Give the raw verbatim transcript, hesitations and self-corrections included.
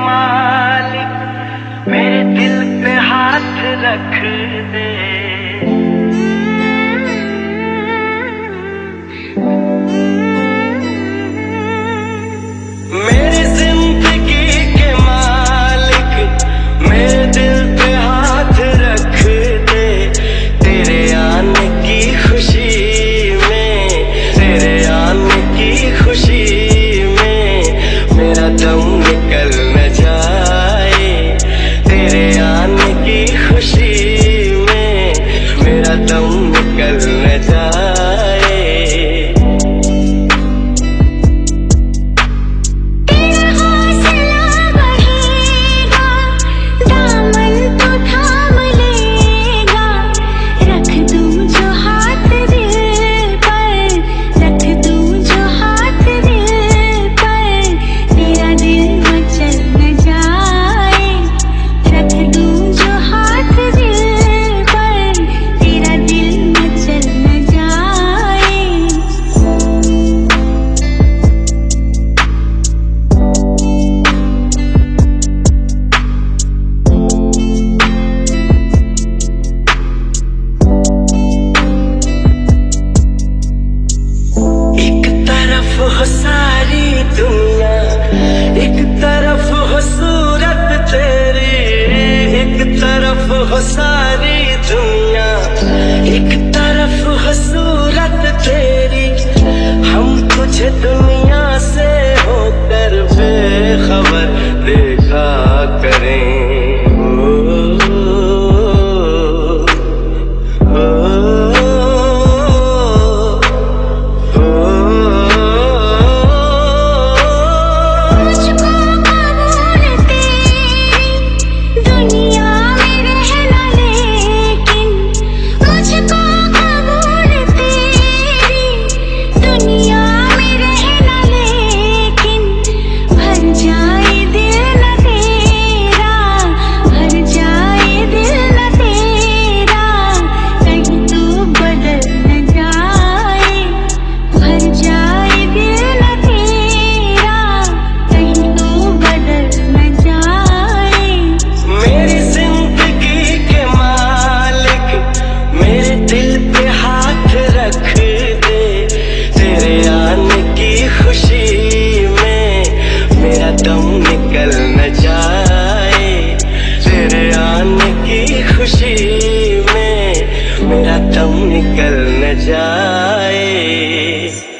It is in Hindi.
मालिक मेरे दिल पे हाथ रख दे। मेरी जिंदगी के मालिक मेरे दिल पे हाथ रख दे। तेरे आने की खुशी में, तेरे आने की खुशी में मेरा दम निकल न जाए। तेरे आने की खुशी में मेरा दम निकल न जाए। हो सारी दुनिया एक तरफ हो सूरत तेरी, एक तरफ हो सारी दुनिया एक तरफ हो सूरत तेरी। हम तुझे दुनिया से होकर बेखबर देखा करें। खुशी में मेरा दम निकल न जाए।